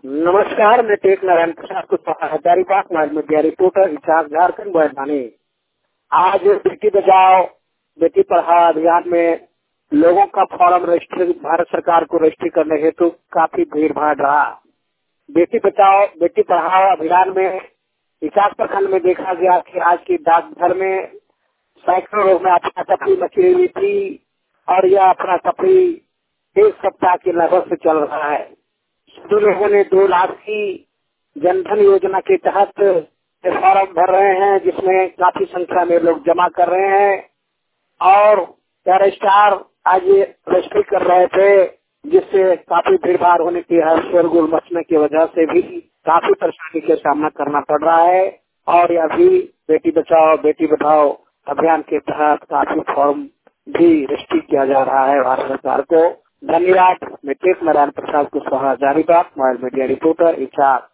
नमस्कार, मैं Tek Narayan Prasad Kushwaha Hazaribagh mobile media reporter incharge Jharkhand बहरवानी। आज बेटी बचाओ बेटी पढ़ाओ अभियान में लोगों का फॉर्म रजिस्ट्री भारत सरकार को रजिस्ट्री करने हेतु काफी भीड़ भाड़ रहा। बेटी बचाओ बेटी पढ़ाओ अभियान में इचाक प्रखंड में देखा गया कि आज की डाकघर में सैकड़ों लोग में अपना तफरी मची हुई थी और यह अपना तफरी एक सप्ताह के लगभग से चल रहा है। सभी लोगों ने 2 लाख की जनधन योजना के तहत फॉर्म भर रहे हैं, जिसमें काफी संख्या में लोग जमा कर रहे हैं और रजिस्ट्रार आज रजिस्ट्री कर रहे थे, जिससे काफी भीड़ भाड़ होने की शोरगुल मचने की वजह से भी काफी परेशानी का सामना करना पड़ रहा है। और यह भी बेटी बचाओ बेटी बढ़ाओ अभियान के तहत काफी फॉर्म भी रजिस्ट्री किया जा रहा है भारत सरकार को। धन्यवाद। मैं Tek Narayan Prasad Kushwaha Hazaribagh mobile media reporter in charge.